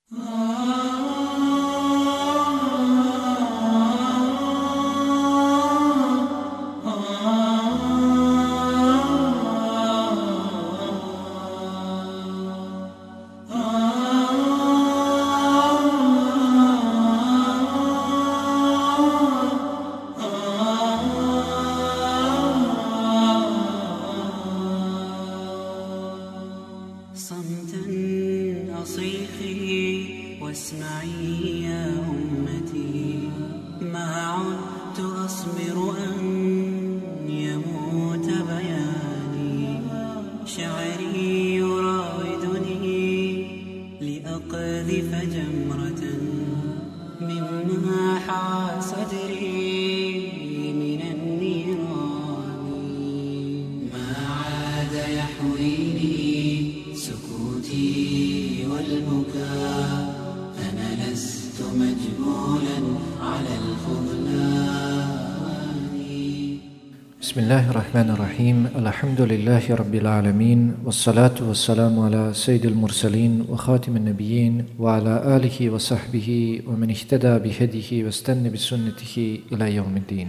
Bismillahirrahmanirrahim. Alhamdulillahi rabbil alamin. Wassalatu wassalamu ala sayyidil mursalin wa khatimin nabiyyin wa ala alihi wa sahbihi wa man ihtada bihadihi wa istanna bi sunnatihi ila yawmiddin.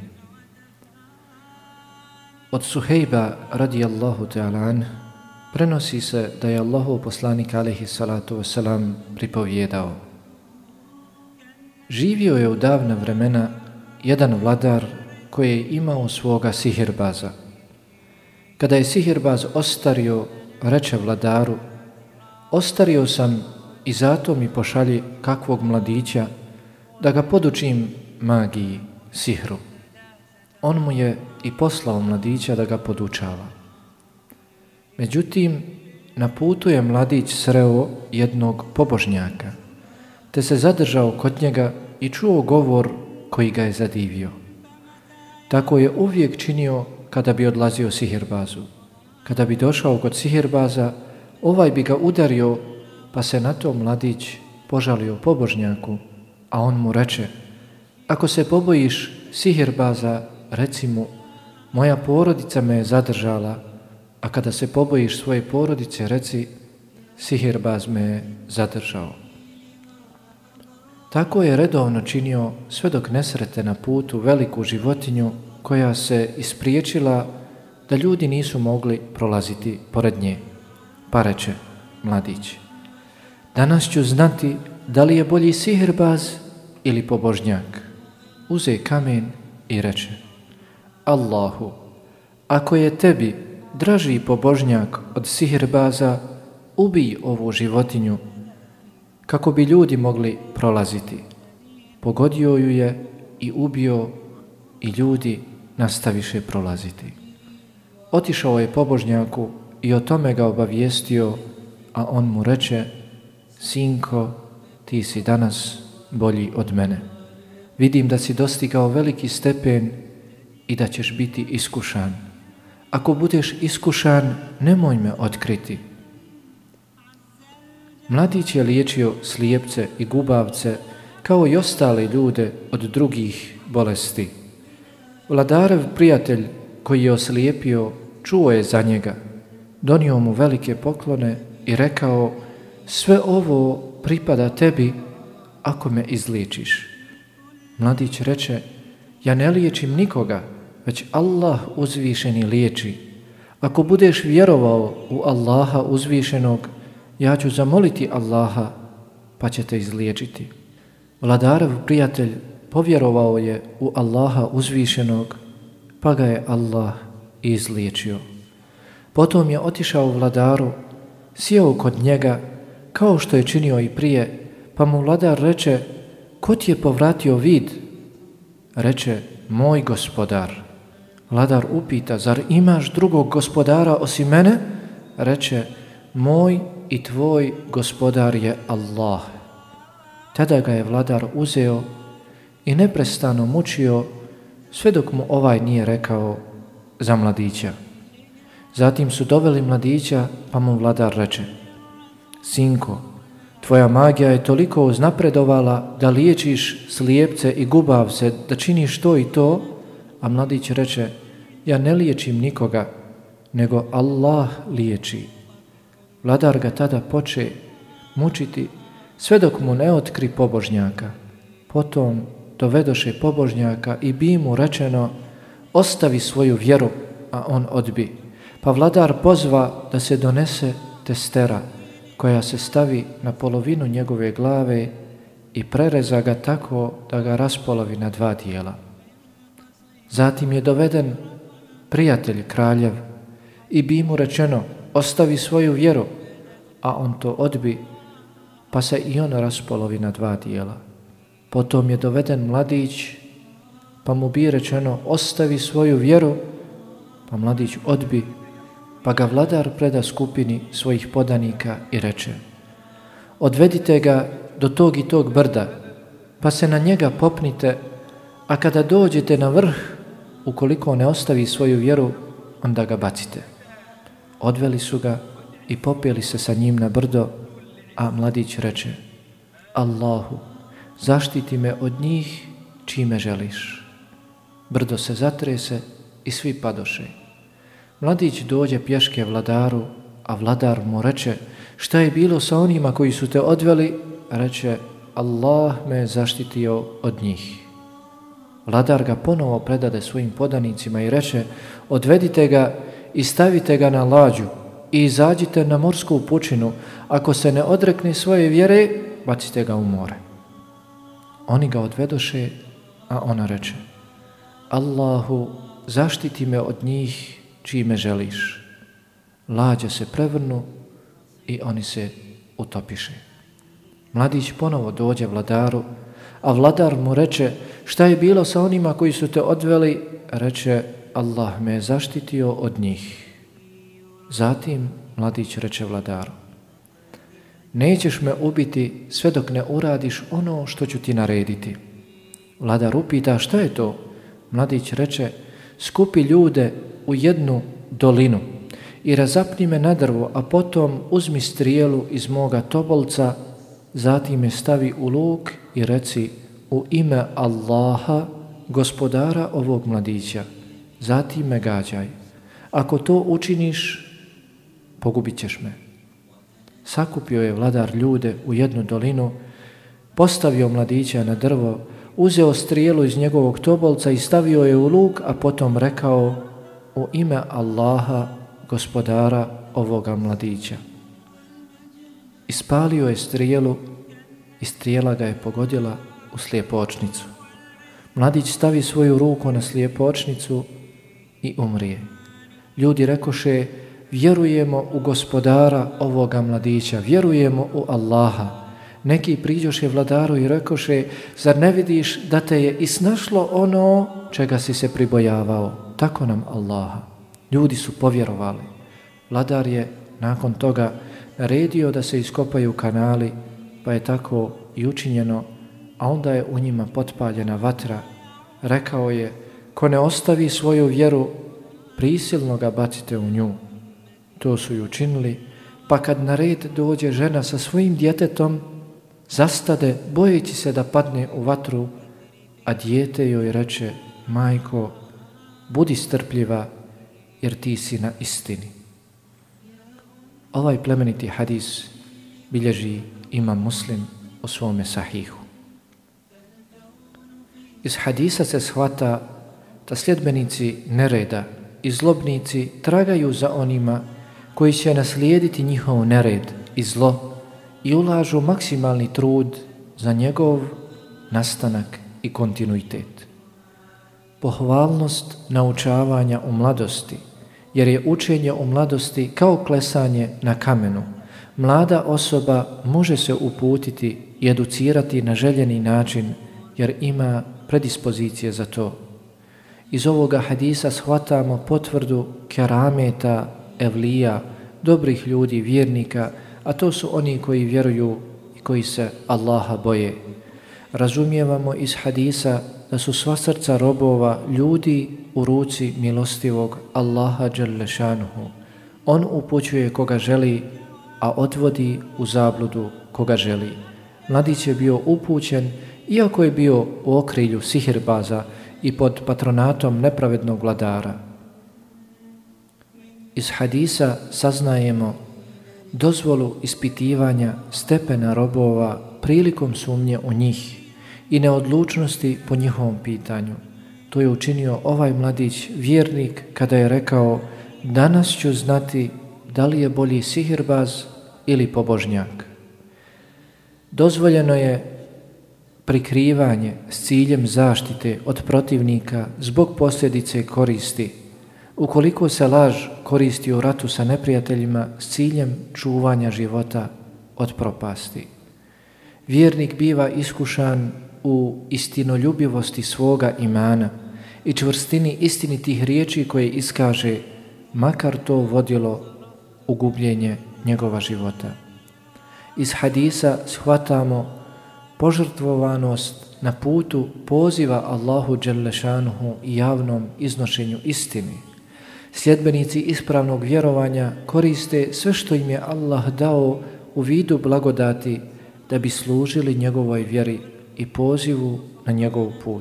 Od Suhejba radijallahu ta'ala an prenosi se da je Allahov poslanik alejhi salatu wassalam pripovjedao: živio je u davna vremena jedan vladar koji je imao svoga sihirbaza. Kada je sihirbaz ostario, reče vladaru: ostario sam i zato mi pošalji kakvog mladića da ga podučim magiji, sihru. On mu je i poslao mladića da ga podučava. Međutim, na putu je mladić sreo jednog pobožnjaka, te se zadržao kod njega i čuo govor koji ga je zadivio. Tako je uvijek činio kada bi odlazio sihirbazu. Kada bi došao kod sihirbaza, ovaj bi ga udario, pa se na to mladić požalio pobožnjaku, a on mu reče: ako se pobojiš sihirbaza, reci mu: moja porodica me je zadržala, a kada se pobojiš svoje porodice, reci: sihirbaz me je zadržao. Tako je redovno činio sve dok ne srete na putu veliku životinju koja se ispriječila da ljudi nisu mogli prolaziti pored nje. Pa reče mladić: danas ću znati da li je bolji sihirbaz ili pobožnjak. Uze kamen i reče: Allahu, ako je tebi draži pobožnjak od sihirbaza, ubij ovu životinju kako bi ljudi mogli prolaziti. Pogodio ju je i ubio i ljudi nastaviše prolaziti. Otišao je pobožnjaku i o tome ga obavijestio, a on mu reče: sinko, ti si danas bolji od mene. Vidim da si dostigao veliki stepen i da ćeš biti iskušan. Ako budeš iskušan, nemoj me otkriti. Mladić je liječio slijepce i gubavce kao i ostale ljude od drugih bolesti. Vladarev prijatelj koji je oslijepio čuo je za njega, donio mu velike poklone i rekao: sve ovo pripada tebi ako me izliječiš. Mladić reče: ja ne liječim nikoga, već Allah uzvišeni liječi. Ako budeš vjerovao u Allaha uzvišenog, ja ću zamoliti Allaha, pa će te izliječiti. Vladarev prijatelj povjerovao je u Allaha uzvišenog, pa ga je Allah izliječio. Potom je otišao vladaru, sjeo kod njega, kao što je činio i prije, pa mu vladar reče: ko ti je povratio vid? Reče: moj gospodar. Vladar upita: zar imaš drugog gospodara osim mene? Reče: moj i tvoj gospodar je Allah. Tada ga je vladar uzeo i neprestano mučio sve dok mu ovaj nije rekao za mladića. Zatim su doveli mladića, pa mu vladar reče: sinko, tvoja magija je toliko uznapredovala da liječiš slijepce i gubavce, da činiš to i to. A mladić reče: ja ne liječim nikoga, nego Allah liječi. Vladar ga tada poče mučiti sve dok mu ne otkri pobožnjaka. Potom dovedoše pobožnjaka i bi mu rečeno: ostavi svoju vjeru, a on odbi. Pa vladar pozva da se donese testera, koja se stavi na polovinu njegove glave i prereza ga tako da ga raspolovi na 2 dijela. Zatim je doveden prijatelj kraljev i bi mu rečeno: ostavi svoju vjeru, a on to odbi, pa se i on raspolovi na 2 dijela. Potom je doveden mladić, pa mu bi rečeno: ostavi svoju vjeru, pa mladić odbi, pa ga vladar preda skupini svojih podanika i reče: odvedite ga do tog i tog brda, pa se na njega popnite, a kada dođete na vrh, ukoliko ne ostavi svoju vjeru, onda ga bacite. Odveli su ga i popeli se sa njim na brdo, a mladić reče: Allahu, zaštiti me od njih čime želiš. Brdo se zatrese i svi padoše. Mladić dođe pješke vladaru, a vladar mu reče: šta je bilo sa onima koji su te odveli? Reče: Allah me je zaštitio od njih. Vladar ga ponovo predade svojim podanicima i reče: odvedite ga i stavite ga na lađu i izađite na morsku pučinu. Ako se ne odrekne svoje vjere, bacite ga u more. Oni ga odvedoše, a ona reče: Allahu, zaštiti me od njih čime želiš. Lađe se prevrnu i oni se utopiše. Mladić ponovo dođe vladaru, a vladar mu reče: šta je bilo sa onima koji su te odveli? Reče: Allah me je zaštitio od njih. Zatim mladić reče vladaru: nećeš me ubiti sve dok ne uradiš ono što ću ti narediti. Vladar upita: šta je to? Mladić reče: skupi ljude u jednu dolinu i razapni me na drvo, a potom uzmi strijelu iz moga tobolca, zatim me stavi u luk i reci: u ime Allaha, gospodara ovog mladića, zatim me gađaj. Ako to učiniš, pogubit ćeš me. Sakupio je vladar ljude u jednu dolinu, postavio mladića na drvo, uzeo strijelu iz njegovog tobolca i stavio je u luk, a potom rekao: u ime Allaha, gospodara ovoga mladića. Ispalio je strijelu i strijela ga je pogodila u slijepočnicu. Mladić stavi svoju ruku na slijepočnicu i umrije. Ljudi rekoše: vjerujemo u gospodara ovoga mladića, vjerujemo u Allaha. Neki priđoše vladaru i rekoše: zar ne vidiš da te je isnašlo ono čega si se pribojavao? Tako nam Allaha. Ljudi su povjerovali. Vladar je nakon toga naredio da se iskopaju kanali, pa je tako i učinjeno, a onda je u njima potpaljena vatra. Rekao je: ko ne ostavi svoju vjeru, prisilno ga bacite u nju. To su i učinili, pa kad na red dođe žena sa svojim djetetom, zastade bojeći se da padne u vatru, a dijete joj reče: majko, budi strpljiva, jer ti si na istini. Ovaj plemeniti hadis bilježi Imam Muslim u svome sahihu. Iz hadisa se shvata da sljedbenici nereda i zlobnici tragaju za onima koji će naslijediti njihov nered i zlo i ulažu maksimalni trud za njegov nastanak i kontinuitet. Pohvalnost naučavanja u mladosti, jer je učenje u mladosti kao klesanje na kamenu. Mlada osoba može se uputiti i educirati na željeni način, jer ima predispozicije za to. Iz ovoga hadisa shvatamo potvrdu kerameta, evlija, dobrih ljudi, vjernika, a to su oni koji vjeruju i koji se Allaha boje. Razumijevamo iz hadisa da su sva srca robova ljudi u ruci milostivog Allaha dželle šanuhu. On upućuje koga želi, a odvodi u zabludu koga želi. Mladić je bio upućen, iako je bio u okrilju sihirbaza i pod patronatom nepravednog vladara. Iz hadisa saznajemo dozvolu ispitivanja stepena robova prilikom sumnje u njih i neodlučnosti po njihovom pitanju. To je učinio ovaj mladić vjernik kada je rekao: danas ću znati da li je bolji sihirbaz ili pobožnjak. Dozvoljeno je prikrivanje s ciljem zaštite od protivnika zbog posljedice koristi, ukoliko se laž koristi u ratu sa neprijateljima s ciljem čuvanja života od propasti. Vjernik biva iskušan u istinoljubivosti svoga imana i čvrstini istinitih riječi koje iskaže, makar to vodilo u gubljenje njegova života. Iz hadisa shvatamo požrtvovanost na putu poziva Allahu dželle šanuhu i javnom iznošenju istini. Sljedbenici ispravnog vjerovanja koriste sve što im je Allah dao u vidu blagodati da bi služili njegovoj vjeri i pozivu na njegov put.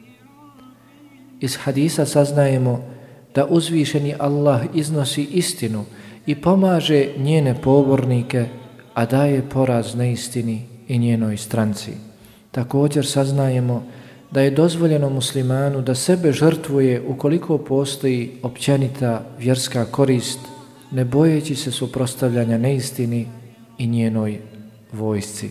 Iz hadisa saznajemo da uzvišeni Allah iznosi istinu i pomaže njene pobornike, a daje poraz neistini i njenoj stranci. Također saznajemo da je dozvoljeno muslimanu da sebe žrtvuje ukoliko postoji općenita vjerska korist, ne bojeći se suprotstavljanja neistini i njenoj vojsci.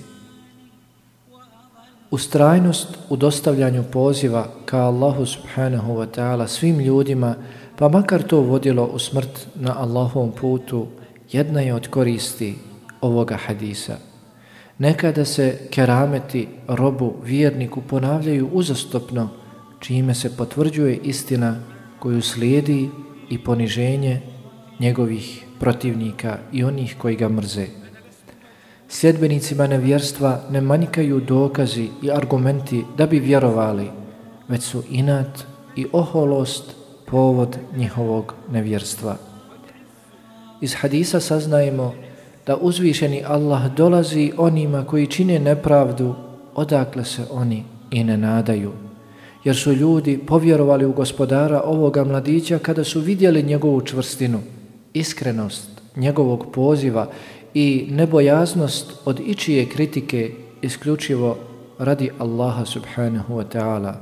Ustrajnost u dostavljanju poziva ka Allahu subhanahu wa ta'ala svim ljudima, pa makar to vodilo u smrt na Allahovom putu, jedna je od koristi ovoga hadisa. Nekada se kerameti robu vjerniku ponavljaju uzastopno, čime se potvrđuje istina koju slijedi i poniženje njegovih protivnika i onih koji ga mrze. Sljedbenicima nevjerstva ne manjkaju dokazi i argumenti da bi vjerovali, već su inat i oholost povod njihovog nevjerstva. Iz hadisa saznajemo da uzvišeni Allah dolazi onima koji čine nepravdu odakle se oni i ne nadaju, jer su ljudi povjerovali u gospodara ovoga mladića kada su vidjeli njegovu čvrstinu, iskrenost njegovog poziva i nebojaznost od ičije kritike isključivo radi Allaha subhanahu wa ta'ala.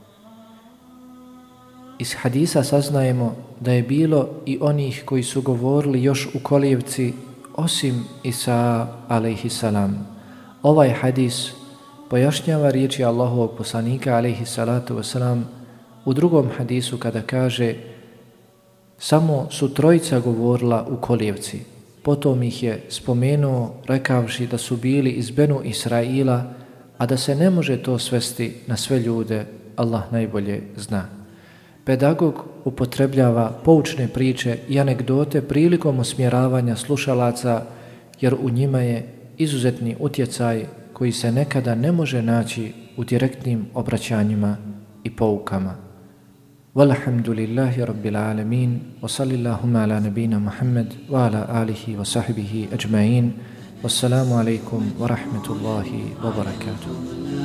Iz hadisa saznajemo da je bilo i onih koji su govorili još u kolijevci osim Isa alejhi salam. Ovaj hadis pojašnjava riječi Allahovog poslanika alejhi salatu wasalam u drugom hadisu kada kaže: samo su trojica govorila u kolijevci. Potom ih je spomenuo rekavši da su bili iz Benu Israila, a da se ne može to svesti na sve ljude, Allah najbolje zna. Pedagog upotrebljava poučne priče i anegdote prilikom usmjeravanja slušalaca, jer u njima je izuzetni utjecaj koji se nekada ne može naći u direktnim obraćanjima i poukama. Walhamdulillahi rabbil alamin, wa sallillahumma ala nabina Muhammad wa ala alihi wa sahbihi ajma'in. Wassalamu alaikum wa rahmatullahi wa barakatuh.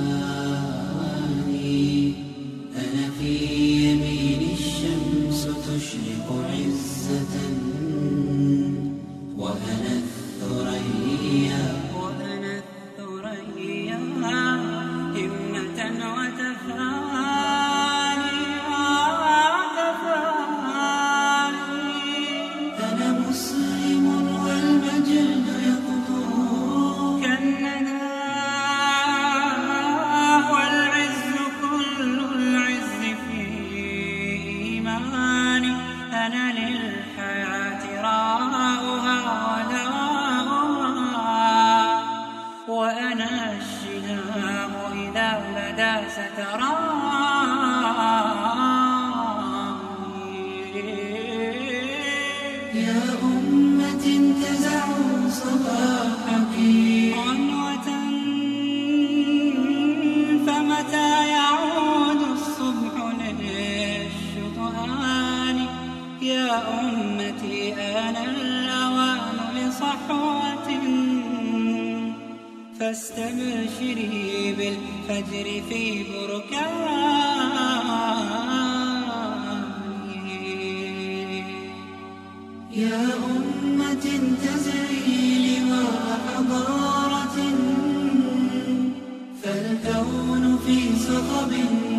فاستبشري بالفجر في بركان يا أمة تزري لواء حضارة صخب